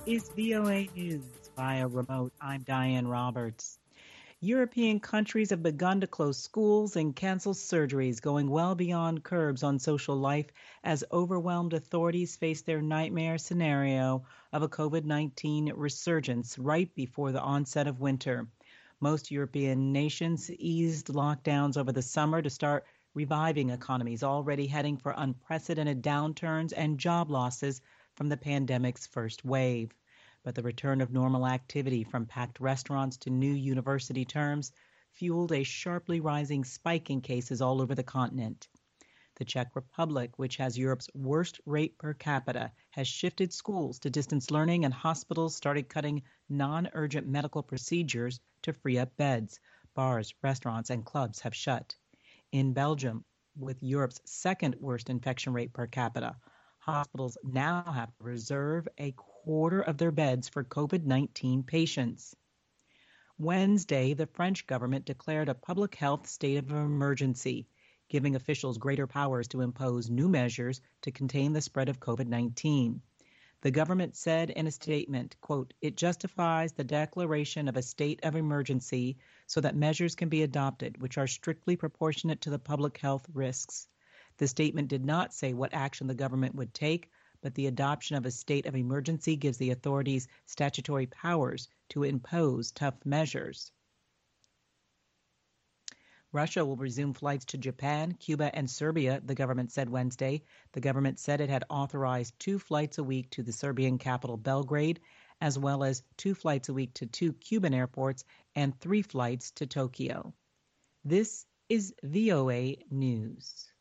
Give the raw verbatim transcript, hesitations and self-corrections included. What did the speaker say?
is V O A News via remote. I'm Diane Roberts. European countries have begun to close schools and cancel surgeries, going well beyond curbs on social life as overwhelmed authorities face their nightmare scenario of a COVID nineteen resurgence right before the onset of winter. Most European nations eased lockdowns over the summer to start reviving economies already heading for unprecedented downturns and job losses from the pandemic's first wave. But the return of normal activity from packed restaurants to new university terms fueled a sharply rising spike in cases all over the continent. The Czech Republic, which has Europe's worst rate per capita, has shifted schools to distance learning and hospitals started cutting non-urgent medical procedures to free up beds. Bars, restaurants, and clubs have shut. In Belgium, with Europe's second worst infection rate per capita, hospitals now have to reserve a quarter of their beds for COVID nineteen patients. Wednesday, the French government declared a public health state of emergency, giving officials greater powers to impose new measures to contain the spread of COVID nineteen. The government said in a statement, quote, "It justifies the declaration of a state of emergency so that measures can be adopted which are strictly proportionate to the public health risks." The statement did not say what action the government would take, but the adoption of a state of emergency gives the authorities statutory powers to impose tough measures. Russia will resume flights to Japan, Cuba, and Serbia, the government said Wednesday. The government said it had authorized two flights a week to the Serbian capital Belgrade, as well as two flights a week to two Cuban airports and three flights to Tokyo. This is V O A News.